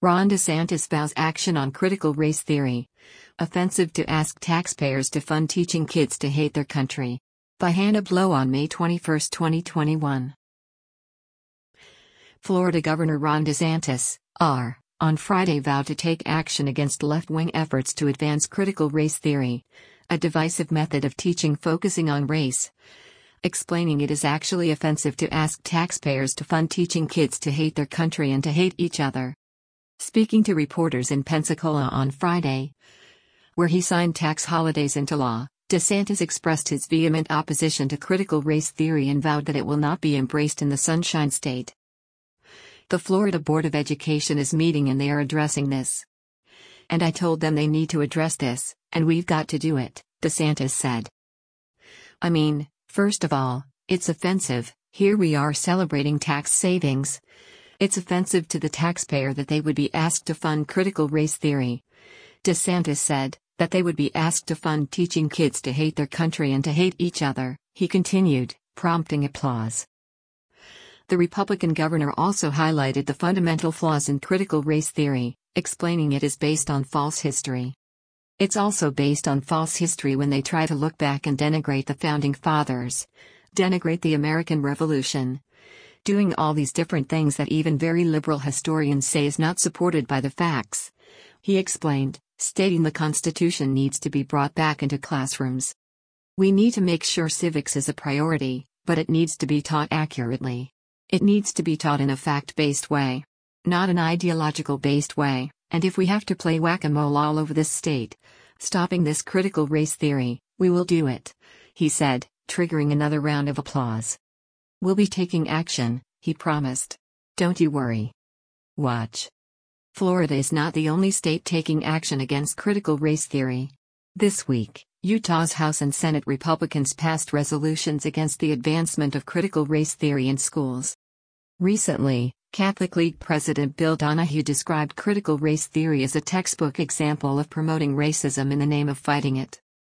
Ron DeSantis vows action on critical race theory. Offensive to ask taxpayers to fund teaching kids to hate their country. By Hannah Blow on May 21, 2021. Florida Governor Ron DeSantis, R., on Friday vowed to take action against left-wing efforts to advance critical race theory, a divisive method of teaching focusing on race, explaining it is actually offensive to ask taxpayers to fund teaching kids to hate their country and to hate each other. Speaking to reporters in Pensacola on Friday, where he signed tax holidays into law, DeSantis expressed his vehement opposition to critical race theory and vowed that it will not be embraced in the Sunshine State. The Florida Board of Education is meeting and they are addressing this. And I told them they need to address this, and we've got to do it, DeSantis said. I mean, first of all, it's offensive. Here we are celebrating tax savings. It's offensive to the taxpayer that they would be asked to fund critical race theory. DeSantis said that they would be asked to fund teaching kids to hate their country and to hate each other, he continued, prompting applause. The Republican governor also highlighted the fundamental flaws in critical race theory, explaining it is based on false history. It's also based on false history when they try to look back and denigrate the Founding Fathers, denigrate the American Revolution, doing all these different things that even very liberal historians say is not supported by the facts, he explained, stating the Constitution needs to be brought back into classrooms. We need to make sure civics is a priority, but it needs to be taught accurately. It needs to be taught in a fact-based way, not an ideological-based way, and if we have to play whack-a-mole all over this state, stopping this critical race theory, we will do it, he said, triggering another round of applause. We'll be taking action, he promised. Don't you worry. Watch. Florida is not the only state taking action against critical race theory. This week, Utah's House and Senate Republicans passed resolutions against the advancement of critical race theory in schools. Recently, Catholic League President Bill Donahue described critical race theory as a textbook example of promoting racism in the name of fighting it.